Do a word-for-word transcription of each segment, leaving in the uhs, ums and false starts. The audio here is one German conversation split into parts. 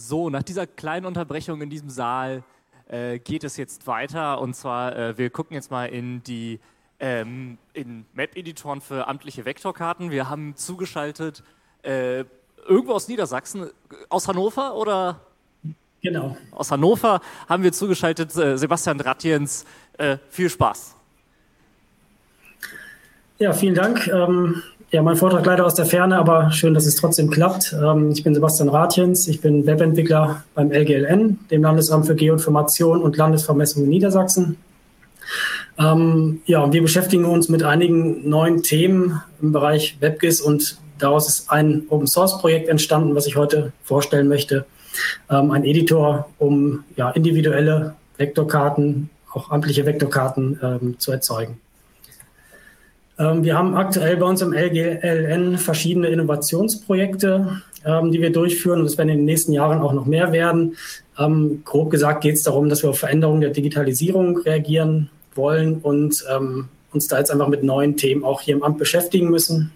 So, nach dieser kleinen Unterbrechung in diesem Saal äh, geht es jetzt weiter. Und zwar, äh, wir gucken jetzt mal in die ähm, in Map-Editoren für amtliche Vektorkarten. Wir haben zugeschaltet äh, irgendwo aus Niedersachsen, aus Hannover oder? Genau. Aus Hannover haben wir zugeschaltet äh, Sebastian Dratjens. Äh, viel Spaß. Ja, vielen Dank. Ähm, ja, mein Vortrag leider aus der Ferne, aber schön, dass es trotzdem klappt. Ähm, ich bin Sebastian Dratjens, ich bin Webentwickler beim L G L N, dem Landesamt für Geoinformation und Landesvermessung in Niedersachsen. Ähm, ja, und wir beschäftigen uns mit einigen neuen Themen im Bereich WebGIS und daraus ist ein Open-Source-Projekt entstanden, was ich heute vorstellen möchte. Ähm, ein Editor, um ja, individuelle Vektorkarten, auch amtliche Vektorkarten ähm, zu erzeugen. Ähm, wir haben aktuell bei uns im L G L N verschiedene Innovationsprojekte, ähm, die wir durchführen und es werden in den nächsten Jahren auch noch mehr werden. Ähm, grob gesagt geht es darum, dass wir auf Veränderungen der Digitalisierung reagieren wollen und ähm, uns da jetzt einfach mit neuen Themen auch hier im Amt beschäftigen müssen.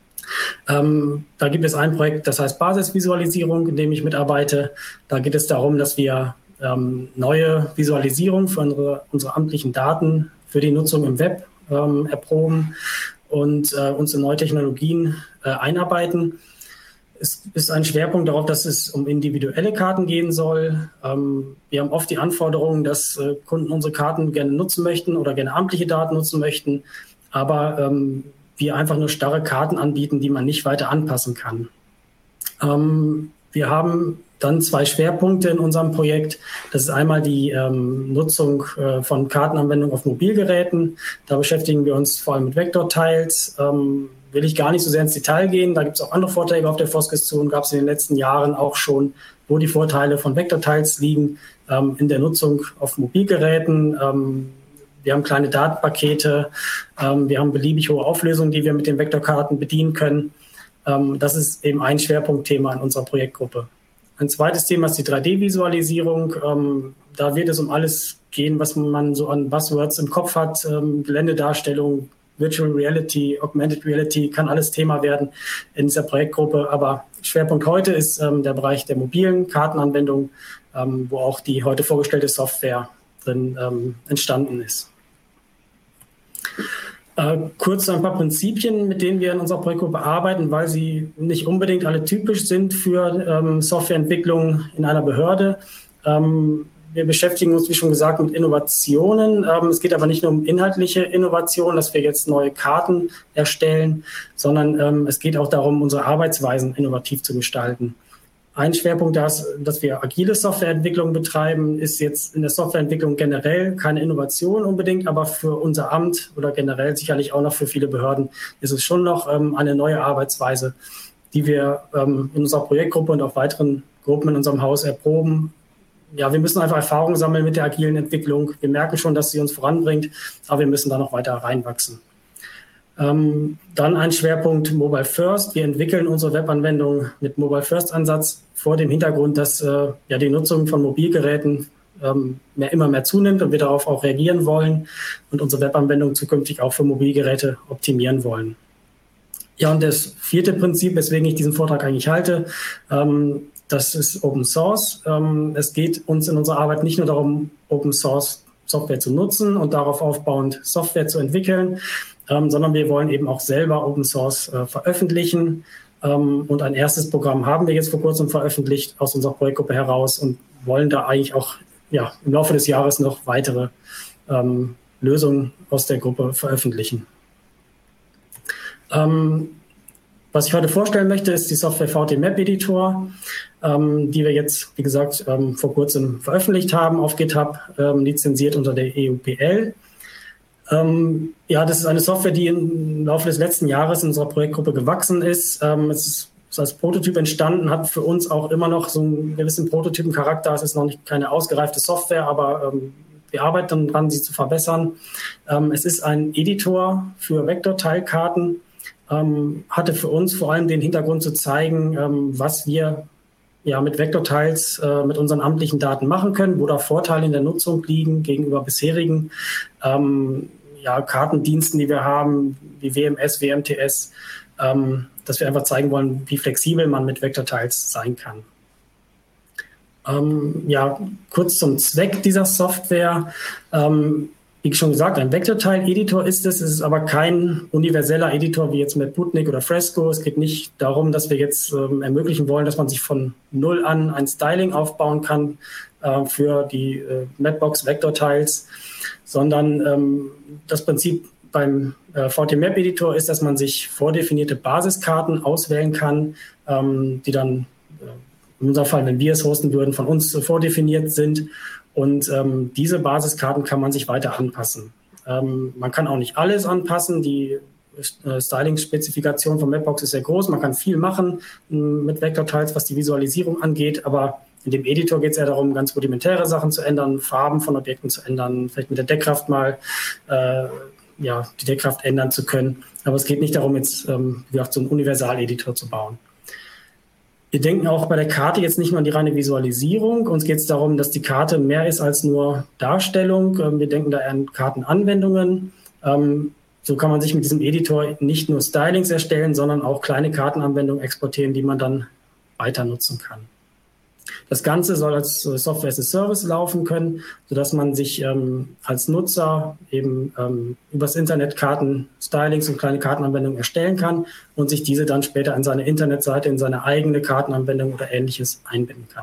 Ähm, da gibt es ein Projekt, das heißt Basisvisualisierung, in dem ich mitarbeite. Da geht es darum, dass wir ähm, neue Visualisierung für unsere, unsere amtlichen Daten für die Nutzung im Web ähm, erproben und äh, uns in neue Technologien äh, einarbeiten. Es ist ein Schwerpunkt darauf, dass es um individuelle Karten gehen soll. Ähm, wir haben oft die Anforderung, dass äh, Kunden unsere Karten gerne nutzen möchten oder gerne amtliche Daten nutzen möchten, aber ähm, wir einfach nur starre Karten anbieten, die man nicht weiter anpassen kann. Ähm, wir haben dann zwei Schwerpunkte in unserem Projekt. Das ist einmal die ähm, Nutzung äh, von Kartenanwendungen auf Mobilgeräten. Da beschäftigen wir uns vor allem mit Vektortiles. Ähm, will ich gar nicht so sehr ins Detail gehen. Da gibt es auch andere Vorträge auf der Foskis zu und gab es in den letzten Jahren auch schon, wo die Vorteile von Vektortiles liegen ähm, in der Nutzung auf Mobilgeräten. Ähm, Wir haben kleine Datenpakete, ähm, wir haben beliebig hohe Auflösungen, die wir mit den Vektorkarten bedienen können. Ähm, das ist eben ein Schwerpunktthema in unserer Projektgruppe. Ein zweites Thema ist die drei D-Visualisierung. Ähm, da wird es um alles gehen, was man so an Buzzwords im Kopf hat. Ähm, Geländedarstellung, Virtual Reality, Augmented Reality, kann alles Thema werden in dieser Projektgruppe. Aber Schwerpunkt heute ist ähm, der Bereich der mobilen Kartenanwendung, ähm, wo auch die heute vorgestellte Software drin ähm, entstanden ist. Äh, kurz ein paar Prinzipien, mit denen wir in unserer Projektgruppe arbeiten, weil sie nicht unbedingt alle typisch sind für ähm, Softwareentwicklung in einer Behörde. Ähm, wir beschäftigen uns, wie schon gesagt, mit Innovationen. Ähm, es geht aber nicht nur um inhaltliche Innovation, dass wir jetzt neue Karten erstellen, sondern ähm, es geht auch darum, unsere Arbeitsweisen innovativ zu gestalten. Ein Schwerpunkt, dass, dass wir agile Softwareentwicklung betreiben, ist jetzt in der Softwareentwicklung generell keine Innovation unbedingt, aber für unser Amt oder generell sicherlich auch noch für viele Behörden ist es schon noch ähm, eine neue Arbeitsweise, die wir ähm, in unserer Projektgruppe und auch weiteren Gruppen in unserem Haus erproben. Ja, wir müssen einfach Erfahrung sammeln mit der agilen Entwicklung. Wir merken schon, dass sie uns voranbringt, aber wir müssen da noch weiter reinwachsen. Ähm, dann ein Schwerpunkt Mobile First. Wir entwickeln unsere Webanwendung mit Mobile First Ansatz vor dem Hintergrund, dass äh, ja die Nutzung von Mobilgeräten ähm, mehr, immer mehr zunimmt und wir darauf auch reagieren wollen und unsere Webanwendung zukünftig auch für Mobilgeräte optimieren wollen. Ja, und das vierte Prinzip, weswegen ich diesen Vortrag eigentlich halte, ähm, das ist Open Source. Ähm, es geht uns in unserer Arbeit nicht nur darum, Open Source Software zu nutzen und darauf aufbauend Software zu entwickeln, Ähm, sondern wir wollen eben auch selber Open Source äh, veröffentlichen. Ähm, und ein erstes Programm haben wir jetzt vor kurzem veröffentlicht aus unserer Projektgruppe heraus und wollen da eigentlich auch ja, im Laufe des Jahres noch weitere ähm, Lösungen aus der Gruppe veröffentlichen. Ähm, was ich heute vorstellen möchte, ist die Software V T Map Editor, ähm, die wir jetzt, wie gesagt, ähm, vor kurzem veröffentlicht haben auf GitHub, ähm, lizenziert unter der E U P L. Ähm, ja, das ist eine Software, die im Laufe des letzten Jahres in unserer Projektgruppe gewachsen ist. Ähm, es ist, ist als Prototyp entstanden, hat für uns auch immer noch so einen gewissen Prototypencharakter. Es ist noch nicht keine ausgereifte Software, aber ähm, wir arbeiten daran, sie zu verbessern. Ähm, es ist ein Editor für Vektorteilkarten, ähm, hatte für uns vor allem den Hintergrund zu zeigen, ähm, was wir ja, mit Vektortiles äh, mit unseren amtlichen Daten machen können, wo da Vorteile in der Nutzung liegen gegenüber bisherigen ähm, ja, Kartendiensten, die wir haben, wie W M S, W M T S, ähm, dass wir einfach zeigen wollen, wie flexibel man mit Vektortiles sein kann. Ähm, ja, kurz zum Zweck dieser Software. Ähm, wie schon gesagt, ein Vektortile-Editor ist es. Es ist aber kein universeller Editor wie jetzt Matputnik oder Fresco. Es geht nicht darum, dass wir jetzt ähm, ermöglichen wollen, dass man sich von null an ein Styling aufbauen kann äh, für die äh, Mapbox Vektortiles, sondern ähm, das Prinzip beim äh, V T Map-Editor ist, dass man sich vordefinierte Basiskarten auswählen kann, ähm, die dann äh, in unserem Fall, wenn wir es hosten würden, von uns äh, vordefiniert sind. Und ähm, diese Basiskarten kann man sich weiter anpassen. Ähm, man kann auch nicht alles anpassen. Die äh, Styling-Spezifikation von Mapbox ist sehr groß. Man kann viel machen äh, mit Vektortiles, was die Visualisierung angeht. Aber in dem Editor geht es eher darum, ganz rudimentäre Sachen zu ändern, Farben von Objekten zu ändern, vielleicht mit der Deckkraft mal äh, ja, die Deckkraft ändern zu können. Aber es geht nicht darum, jetzt ähm, wie gesagt, so einen Universal-Editor zu bauen. Wir denken auch bei der Karte jetzt nicht nur an die reine Visualisierung. Uns geht es darum, dass die Karte mehr ist als nur Darstellung. Wir denken da an Kartenanwendungen. So kann man sich mit diesem Editor nicht nur Stylings erstellen, sondern auch kleine Kartenanwendungen exportieren, die man dann weiter nutzen kann. Das Ganze soll als Software as a Service laufen können, sodass man sich ähm, als Nutzer eben ähm, übers Internet Karten, Stylings und kleine Kartenanwendungen erstellen kann und sich diese dann später in seine Internetseite, in seine eigene Kartenanwendung oder Ähnliches einbinden kann.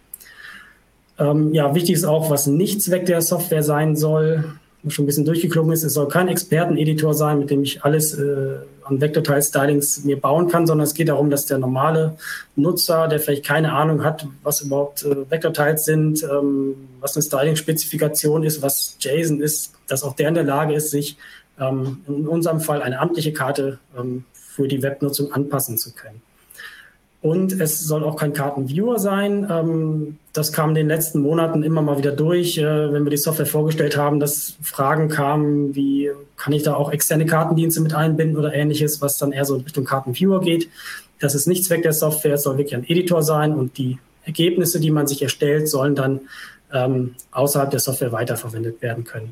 Ähm, ja, wichtig ist auch, was nicht Zweck der Software sein soll, was schon ein bisschen durchgeklungen ist. Es soll kein Experteneditor sein, mit dem ich alles äh, an Vektortile-Stylings mir bauen kann, sondern es geht darum, dass der normale Nutzer, der vielleicht keine Ahnung hat, was überhaupt äh, Vektortiles sind, ähm, was eine Styling-Spezifikation ist, was JSON ist, dass auch der in der Lage ist, sich ähm, in unserem Fall eine amtliche Karte ähm, für die Webnutzung anpassen zu können. Und es soll auch kein Kartenviewer sein. Ähm, das kam in den letzten Monaten immer mal wieder durch, äh, wenn wir die Software vorgestellt haben, dass Fragen kamen, wie kann ich da auch externe Kartendienste mit einbinden oder Ähnliches, was dann eher so in Richtung Kartenviewer geht. Das ist nicht Zweck der Software, es soll wirklich ein Editor sein und die Ergebnisse, die man sich erstellt, sollen dann ähm, außerhalb der Software weiterverwendet werden können.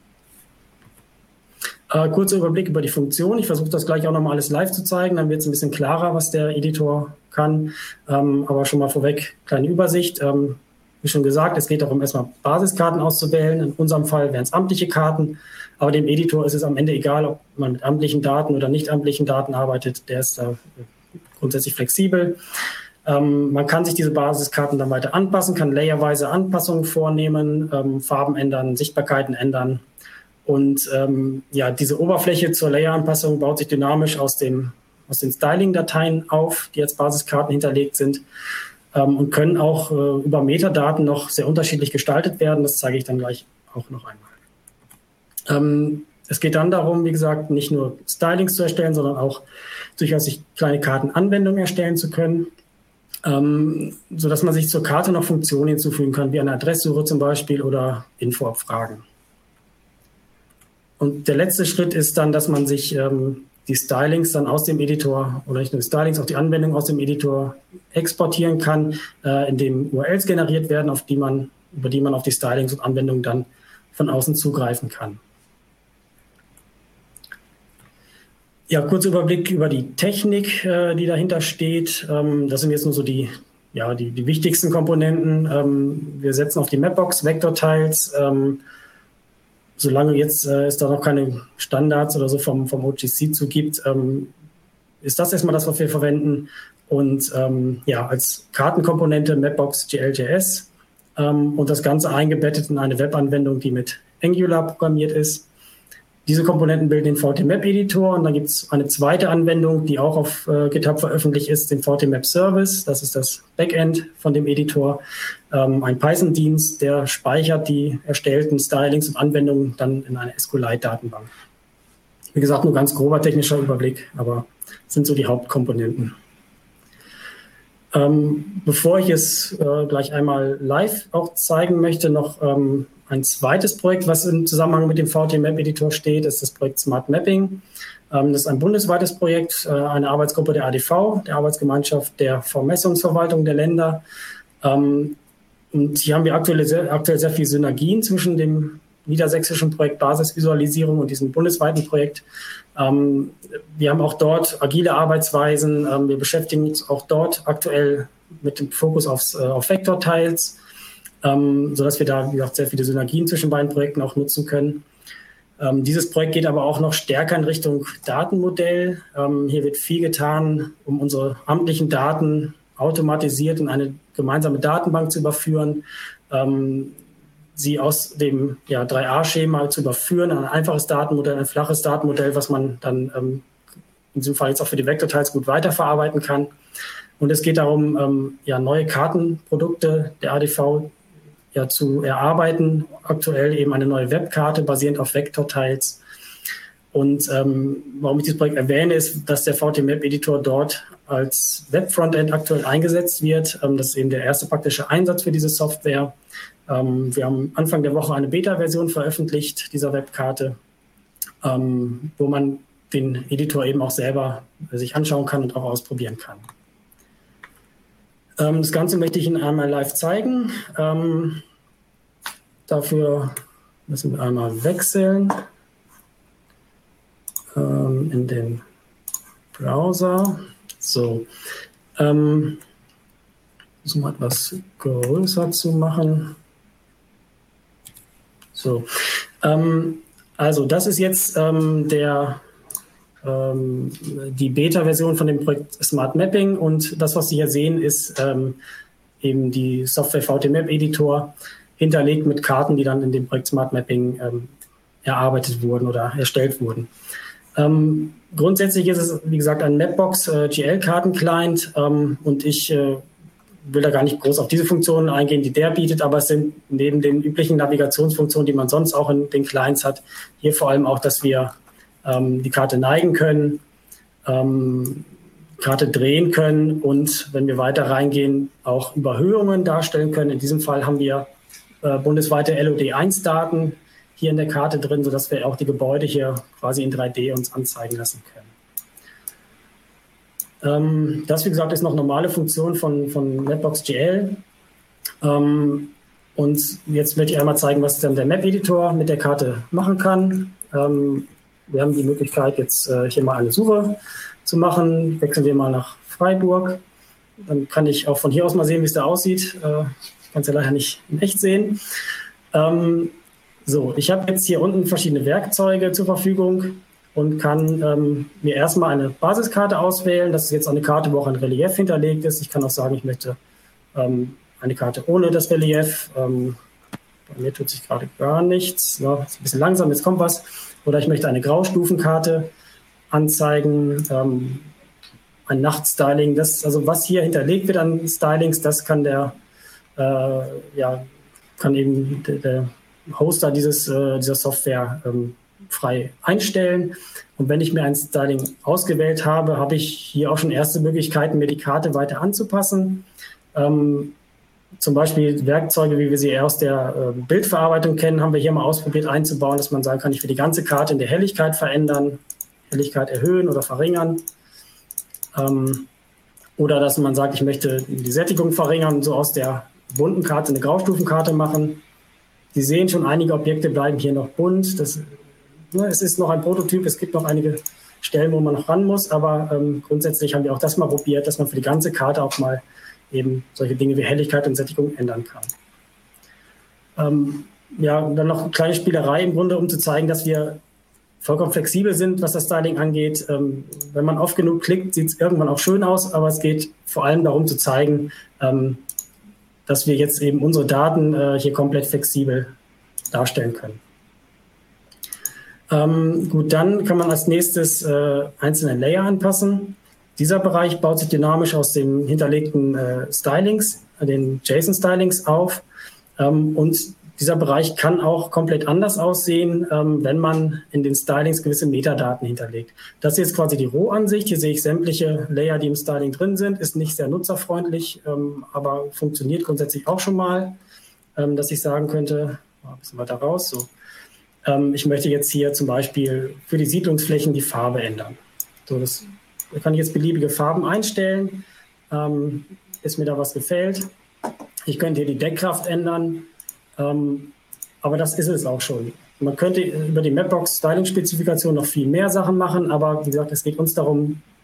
Äh, kurzer Überblick über die Funktion. Ich versuche das gleich auch nochmal alles live zu zeigen, dann wird es ein bisschen klarer, was der Editor kann. Ähm, aber schon mal vorweg, kleine Übersicht. Ähm, wie schon gesagt, es geht darum, erstmal Basiskarten auszuwählen. In unserem Fall wären es amtliche Karten. Aber dem Editor ist es am Ende egal, ob man mit amtlichen Daten oder nicht amtlichen Daten arbeitet. Der ist da grundsätzlich flexibel. Ähm, man kann sich diese Basiskarten dann weiter anpassen, kann layerweise Anpassungen vornehmen, ähm, Farben ändern, Sichtbarkeiten ändern. Und ähm, ja, diese Oberfläche zur Layer-Anpassung baut sich dynamisch aus, dem, aus den Styling-Dateien auf, die als Basiskarten hinterlegt sind ähm, und können auch äh, über Metadaten noch sehr unterschiedlich gestaltet werden. Das zeige ich dann gleich auch noch einmal. Ähm, es geht dann darum, wie gesagt, nicht nur Stylings zu erstellen, sondern auch durchaus sich kleine Kartenanwendungen erstellen zu können, ähm, sodass man sich zur Karte noch Funktionen hinzufügen kann, wie eine Adresssuche zum Beispiel oder Infoabfragen. Und der letzte Schritt ist dann, dass man sich ähm, die Stylings dann aus dem Editor oder nicht nur die Stylings, auch die Anwendung aus dem Editor exportieren kann, äh, indem U R Ls generiert werden, auf die man, über die man auf die Stylings und Anwendungen dann von außen zugreifen kann. Ja, kurzer Überblick über die Technik, äh, die dahinter steht. Ähm, das sind jetzt nur so die, ja, die, die wichtigsten Komponenten. Ähm, wir setzen auf die Mapbox Vektortiles. Ähm, Solange jetzt äh, es da noch keine Standards oder so vom, vom O G C zu gibt, ähm, ist das erstmal das, was wir verwenden. Und ähm, ja, als Kartenkomponente Mapbox G L J S ähm, und das Ganze eingebettet in eine Webanwendung, die mit Angular programmiert ist. Diese Komponenten bilden den V T Map Editor und dann gibt es eine zweite Anwendung, die auch auf äh, GitHub veröffentlicht ist, den V T Map Service. Das ist das Backend von dem Editor. Ähm, ein Python-Dienst, der speichert die erstellten Stylings und Anwendungen dann in eine SQLite-Datenbank. Wie gesagt, nur ganz grober technischer Überblick, aber das sind so die Hauptkomponenten. Ähm, bevor ich es äh, gleich einmal live auch zeigen möchte, noch ähm, ein zweites Projekt, was im Zusammenhang mit dem V T Map Editor steht, ist das Projekt Smart Mapping. Ähm, das ist ein bundesweites Projekt, äh, eine Arbeitsgruppe der A D V, der Arbeitsgemeinschaft der Vermessungsverwaltung der Länder. Ähm, und hier haben wir aktuell sehr, aktuell sehr viele Synergien zwischen dem niedersächsischen Projekt Basisvisualisierung und diesem bundesweiten Projekt. Ähm, wir haben auch dort agile Arbeitsweisen. Ähm, wir beschäftigen uns auch dort aktuell mit dem Fokus aufs, äh, auf Vektortiles, ähm, sodass wir da, wie gesagt, sehr viele Synergien zwischen beiden Projekten auch nutzen können. Ähm, dieses Projekt geht aber auch noch stärker in Richtung Datenmodell. Ähm, hier wird viel getan, um unsere amtlichen Daten automatisiert in eine gemeinsame Datenbank zu überführen, ähm, sie aus dem ja, drei A Schema zu überführen, ein einfaches Datenmodell, ein flaches Datenmodell, was man dann ähm, in diesem Fall jetzt auch für die Vektortiles gut weiterverarbeiten kann. Und es geht darum, ähm, ja, neue Kartenprodukte der A D V ja, zu erarbeiten. Aktuell eben eine neue Webkarte basierend auf Vektortiles. Und ähm, warum ich dieses Projekt erwähne, ist, dass der V T Map Editor dort als Web-Frontend aktuell eingesetzt wird. Ähm, das ist eben der erste praktische Einsatz für diese Software. Ähm, wir haben Anfang der Woche eine Beta-Version veröffentlicht dieser Webkarte, ähm, wo man den Editor eben auch selber sich anschauen kann und auch ausprobieren kann. Ähm, das Ganze möchte ich Ihnen einmal live zeigen. Ähm, dafür müssen wir einmal wechseln ähm, in den Browser. So, ähm, versuchen wir etwas größer zu machen. So, ähm, also das ist jetzt ähm, der ähm, die Beta-Version von dem Projekt Smart Mapping, und das, was Sie hier sehen, ist ähm, eben die Software V T Map Editor hinterlegt mit Karten, die dann in dem Projekt Smart Mapping ähm, erarbeitet wurden oder erstellt wurden. Ähm, grundsätzlich ist es, wie gesagt, ein Mapbox äh, G L-Karten-Client ähm, und ich äh, will da gar nicht groß auf diese Funktionen eingehen, die der bietet, aber es sind neben den üblichen Navigationsfunktionen, die man sonst auch in den Clients hat, hier vor allem auch, dass wir ähm, die Karte neigen können, ähm, Karte drehen können und, wenn wir weiter reingehen, auch Überhöhungen darstellen können. In diesem Fall haben wir äh, bundesweite L O D eins Daten hier in der Karte drin, sodass wir auch die Gebäude hier quasi in drei D uns anzeigen lassen können. Ähm, das, wie gesagt, ist noch normale Funktion von, von Mapbox G L. Ähm, und jetzt möchte ich einmal zeigen, was dann der Map-Editor mit der Karte machen kann. Ähm, wir haben die Möglichkeit, jetzt äh, hier mal eine Suche zu machen. Wechseln wir mal nach Freiburg. Dann kann ich auch von hier aus mal sehen, wie es da aussieht. Äh, ich kann es ja leider nicht in echt sehen. Ähm, So, ich habe jetzt hier unten verschiedene Werkzeuge zur Verfügung und kann ähm, mir erstmal eine Basiskarte auswählen. Das ist jetzt eine Karte, wo auch ein Relief hinterlegt ist. Ich kann auch sagen, ich möchte ähm, eine Karte ohne das Relief. Ähm, bei mir tut sich gerade gar nichts. Ja, ist ein bisschen langsam, jetzt kommt was. Oder ich möchte eine Graustufenkarte anzeigen, ähm, ein Nachtstyling. Das, also was hier hinterlegt wird an Stylings, das kann der, äh, ja, kann eben der, der Hoster dieses, äh, dieser Software ähm, frei einstellen. Und wenn ich mir ein Styling ausgewählt habe, habe ich hier auch schon erste Möglichkeiten, mir die Karte weiter anzupassen. Ähm, zum Beispiel Werkzeuge, wie wir sie aus der äh, Bildverarbeitung kennen, haben wir hier mal ausprobiert einzubauen, dass man sagen kann, ich will die ganze Karte in der Helligkeit verändern, Helligkeit erhöhen oder verringern. Ähm, oder dass man sagt, ich möchte die Sättigung verringern und so aus der bunten Karte eine Graustufenkarte machen. Sie sehen schon, einige Objekte bleiben hier noch bunt. Das, ne, es ist noch ein Prototyp, es gibt noch einige Stellen, wo man noch ran muss, aber ähm, grundsätzlich haben wir auch das mal probiert, dass man für die ganze Karte auch mal eben solche Dinge wie Helligkeit und Sättigung ändern kann. Ähm, ja, und dann noch eine kleine Spielerei im Grunde, um zu zeigen, dass wir vollkommen flexibel sind, was das Styling angeht. Ähm, wenn man oft genug klickt, sieht es irgendwann auch schön aus, aber es geht vor allem darum zu zeigen, ähm, dass wir jetzt eben unsere Daten äh, hier komplett flexibel darstellen können. Ähm, gut, dann kann man als nächstes äh, einzelne Layer anpassen. Dieser Bereich baut sich dynamisch aus den hinterlegten äh, Stylings, äh, den JSON-Stylings auf. Ähm, und dieser Bereich kann auch komplett anders aussehen, ähm, wenn man in den Stylings gewisse Metadaten hinterlegt. Das hier ist quasi die Rohansicht. Hier sehe ich sämtliche Layer, die im Styling drin sind. Ist nicht sehr nutzerfreundlich, ähm, aber funktioniert grundsätzlich auch schon mal, ähm, dass ich sagen könnte, ein bisschen weiter raus, so. Ähm, ich möchte jetzt hier zum Beispiel für die Siedlungsflächen die Farbe ändern. So, das da kann ich jetzt beliebige Farben einstellen, ähm, bis mir da was gefällt. Ich könnte hier die Deckkraft ändern. Ähm, aber das ist es auch schon. Man könnte über die Mapbox-Styling-Spezifikation noch viel mehr Sachen machen, aber wie gesagt, es geht uns darum,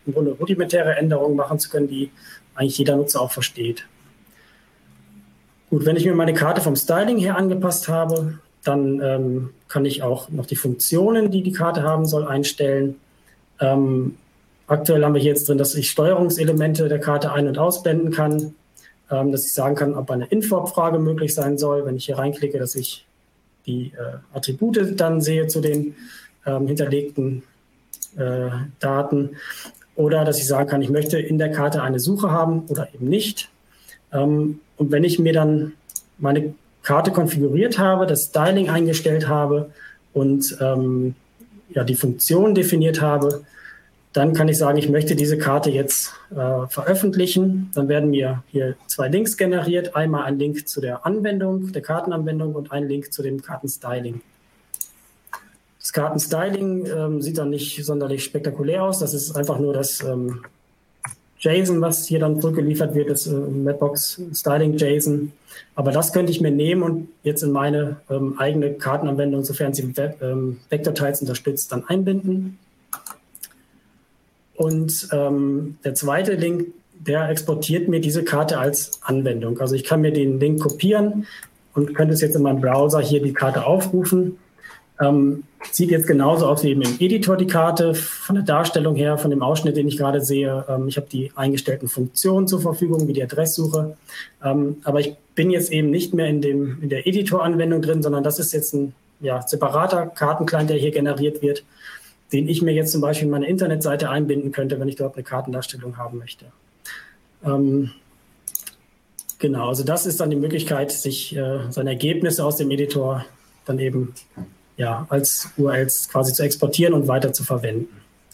im Grunde rudimentäre Änderungen machen zu können, die eigentlich jeder Nutzer auch versteht. Gut, wenn ich mir meine Karte vom Styling her angepasst habe, dann ähm, kann ich auch noch die Funktionen, die die Karte haben soll, einstellen. Ähm, aktuell haben wir hier jetzt drin, dass ich Steuerungselemente der Karte ein- und ausblenden kann, ähm, dass ich sagen kann, ob eine Info-Abfrage möglich sein soll, wenn ich hier reinklicke, dass ich die äh, Attribute dann sehe zu den ähm, hinterlegten äh, Daten, oder dass ich sagen kann, ich möchte in der Karte eine Suche haben oder eben nicht. Ähm, und wenn ich mir dann meine Karte konfiguriert habe, das Styling eingestellt habe und ähm, ja, die Funktion definiert habe, dann kann ich sagen, ich möchte diese Karte jetzt äh, veröffentlichen. Dann werden mir hier zwei Links generiert. Einmal ein Link zu der Anwendung, der Kartenanwendung und ein Link zu dem Kartenstyling. Das Kartenstyling ähm, sieht dann nicht sonderlich spektakulär aus. Das ist einfach nur das ähm, JSON, was hier dann zurückgeliefert wird, das äh, Mapbox Styling JSON. Aber das könnte ich mir nehmen und jetzt in meine ähm, eigene Kartenanwendung, sofern sie Web, ähm, Vector-Tiles unterstützt, dann einbinden. Und ähm, der zweite Link, der exportiert mir diese Karte als Anwendung. Also ich kann mir den Link kopieren und könnte es jetzt in meinem Browser hier die Karte aufrufen. Ähm, sieht jetzt genauso aus wie eben im Editor die Karte, von der Darstellung her, von dem Ausschnitt, den ich gerade sehe. Ähm, ich habe die eingestellten Funktionen zur Verfügung, wie die Adresssuche. Ähm, aber ich bin jetzt eben nicht mehr in, dem, in der Editor-Anwendung drin, sondern das ist jetzt ein ja, separater Kartenclient, der hier generiert wird, den ich mir jetzt zum Beispiel in meine Internetseite einbinden könnte, wenn ich dort eine Kartendarstellung haben möchte. Ähm, genau, also das ist dann die Möglichkeit, sich äh, seine Ergebnisse aus dem Editor dann eben ja, als U R Ls quasi zu exportieren und weiter zu verwenden.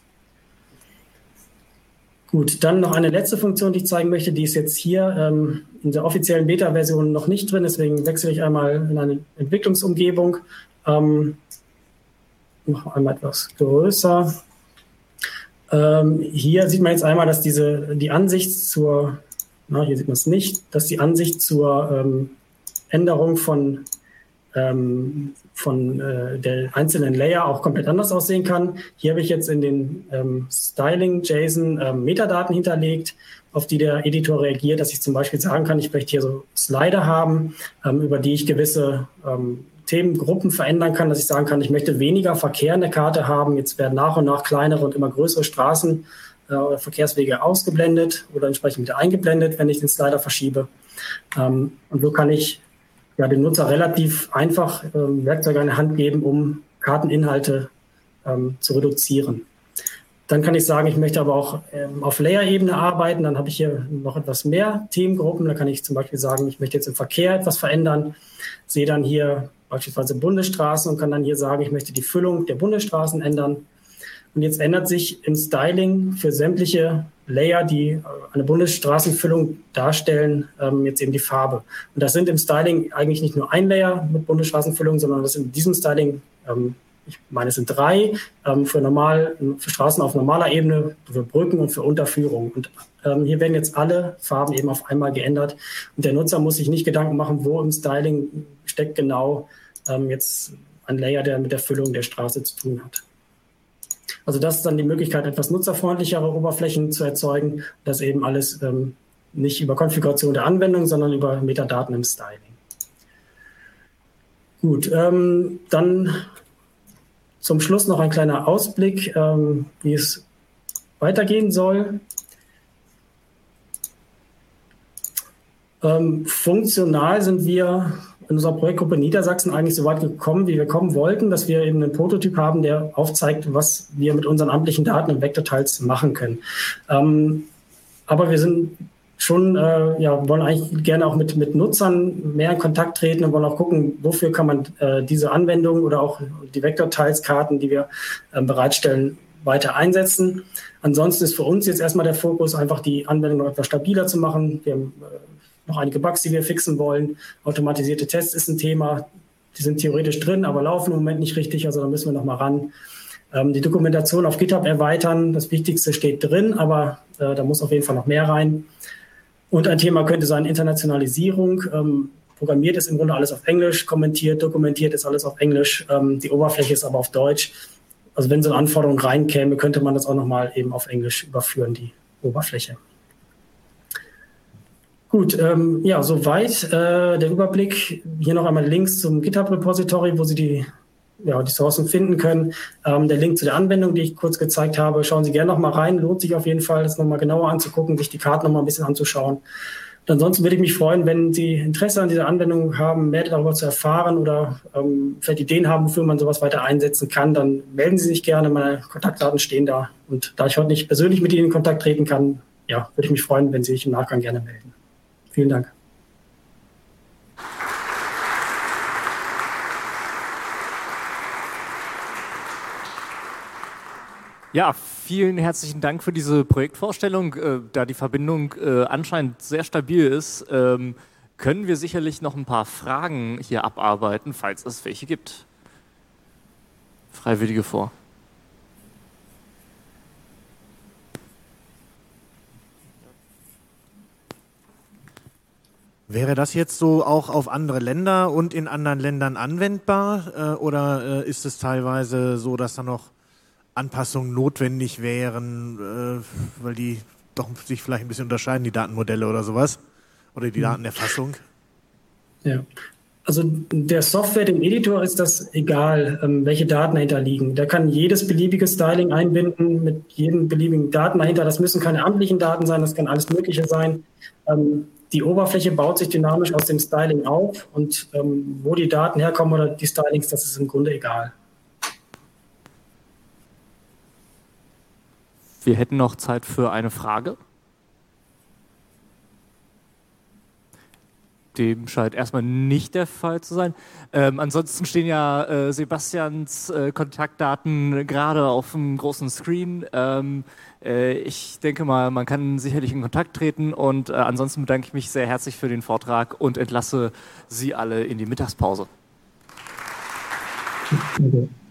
Gut, dann noch eine letzte Funktion, die ich zeigen möchte, die ist jetzt hier ähm, in der offiziellen Beta-Version noch nicht drin, deswegen wechsle ich einmal in eine Entwicklungsumgebung. Ähm, noch einmal etwas größer. Ähm, hier sieht man jetzt einmal, dass diese, die Ansicht zur, na, hier sieht man es nicht, dass die Ansicht zur ähm, Änderung von, ähm, von äh, der einzelnen Layer auch komplett anders aussehen kann. Hier habe ich jetzt in den ähm, Styling-JSON ähm, Metadaten hinterlegt, auf die der Editor reagiert, dass ich zum Beispiel sagen kann, ich möchte hier so Slider haben, ähm, über die ich gewisse ähm, Themengruppen verändern kann, dass ich sagen kann, ich möchte weniger Verkehr in der Karte haben. Jetzt werden nach und nach kleinere und immer größere Straßen äh, oder Verkehrswege ausgeblendet oder entsprechend wieder eingeblendet, wenn ich den Slider verschiebe. Ähm, und so kann ich ja, dem Nutzer relativ einfach ähm, Werkzeuge an die Hand geben, um Karteninhalte ähm, zu reduzieren. Dann kann ich sagen, ich möchte aber auch ähm, auf Layer-Ebene arbeiten. Dann habe ich hier noch etwas mehr Themengruppen. Da kann ich zum Beispiel sagen, ich möchte jetzt im Verkehr etwas verändern. Sehe dann hier beispielsweise Bundesstraßen und kann dann hier sagen, ich möchte die Füllung der Bundesstraßen ändern. Und jetzt ändert sich im Styling für sämtliche Layer, die eine Bundesstraßenfüllung darstellen, ähm, jetzt eben die Farbe. Und das sind im Styling eigentlich nicht nur ein Layer mit Bundesstraßenfüllung, sondern das in diesem Styling, ähm, ich meine, es sind drei ähm, für, normal, für Straßen auf normaler Ebene, für Brücken und für Unterführung. Und ähm, hier werden jetzt alle Farben eben auf einmal geändert. Und der Nutzer muss sich nicht Gedanken machen, wo im Styling steckt genau ähm, jetzt ein Layer, der mit der Füllung der Straße zu tun hat. Also das ist dann die Möglichkeit, etwas nutzerfreundlichere Oberflächen zu erzeugen. Das eben alles ähm, nicht über Konfiguration der Anwendung, sondern über Metadaten im Styling. Gut, ähm, dann zum Schluss noch ein kleiner Ausblick, ähm, wie es weitergehen soll. Ähm, funktional sind wir in unserer Projektgruppe Niedersachsen eigentlich so weit gekommen, wie wir kommen wollten, dass wir eben einen Prototyp haben, der aufzeigt, was wir mit unseren amtlichen Daten im Vector-Tiles machen können. Ähm, aber wir sind schon, äh, ja, wollen eigentlich gerne auch mit, mit Nutzern mehr in Kontakt treten und wollen auch gucken, wofür kann man äh, diese Anwendung oder auch die Vector-Tiles-Karten, die wir äh, bereitstellen, weiter einsetzen. Ansonsten ist für uns jetzt erstmal der Fokus, einfach die Anwendung noch etwas stabiler zu machen. Wir haben äh, noch einige Bugs, die wir fixen wollen. Automatisierte Tests ist ein Thema. Die sind theoretisch drin, aber laufen im Moment nicht richtig. Also da müssen wir noch mal ran. Ähm, die Dokumentation auf GitHub erweitern. Das Wichtigste steht drin, aber äh, da muss auf jeden Fall noch mehr rein. Und ein Thema könnte sein Internationalisierung. Ähm, programmiert ist im Grunde alles auf Englisch, kommentiert, dokumentiert ist alles auf Englisch. Ähm, die Oberfläche ist aber auf Deutsch. also wenn so eine Anforderung reinkäme, könnte man das auch nochmal eben auf Englisch überführen, die Oberfläche. Gut, ähm, ja, soweit äh, der Überblick. Hier noch einmal Links zum GitHub-Repository, wo Sie die, ja, die Sourcen finden können. Ähm, der Link zu der Anwendung, die ich kurz gezeigt habe, schauen Sie gerne noch mal rein. Lohnt sich auf jeden Fall, das nochmal genauer anzugucken, sich die Karten noch mal ein bisschen anzuschauen. Und ansonsten würde ich mich freuen, wenn Sie Interesse an dieser Anwendung haben, mehr darüber zu erfahren oder ähm, vielleicht Ideen haben, wofür man sowas weiter einsetzen kann, dann melden Sie sich gerne. Meine Kontaktdaten stehen da. Und da ich heute nicht persönlich mit Ihnen in Kontakt treten kann, ja, würde ich mich freuen, wenn Sie sich im Nachgang gerne melden. Vielen Dank. Ja, vielen herzlichen Dank für diese Projektvorstellung. Äh, da die Verbindung äh, anscheinend sehr stabil ist, ähm, können wir sicherlich noch ein paar Fragen hier abarbeiten, falls es welche gibt. Freiwillige vor. Wäre das jetzt so auch auf andere Länder und in anderen Ländern anwendbar? Äh, oder äh, ist es teilweise so, dass da noch Anpassungen notwendig wären, äh, weil die doch sich vielleicht ein bisschen unterscheiden, die Datenmodelle oder sowas? Oder die Datenerfassung? Ja, also der Software, dem Editor, ist das egal, ähm, welche Daten dahinter liegen. Der kann jedes beliebige Styling einbinden mit jedem beliebigen Daten dahinter. Das müssen keine amtlichen Daten sein, das kann alles Mögliche sein. Ähm, Die Oberfläche baut sich dynamisch aus dem Styling auf und ähm, wo die Daten herkommen oder die Stylings, das ist im Grunde egal. Wir hätten noch Zeit für eine Frage. Dem scheint erstmal nicht der Fall zu sein. Ähm, ansonsten stehen ja äh, Sebastians äh, Kontaktdaten gerade auf dem großen Screen. Ähm, äh, ich denke mal, man kann sicherlich in Kontakt treten und äh, ansonsten bedanke ich mich sehr herzlich für den Vortrag und entlasse Sie alle in die Mittagspause. Okay.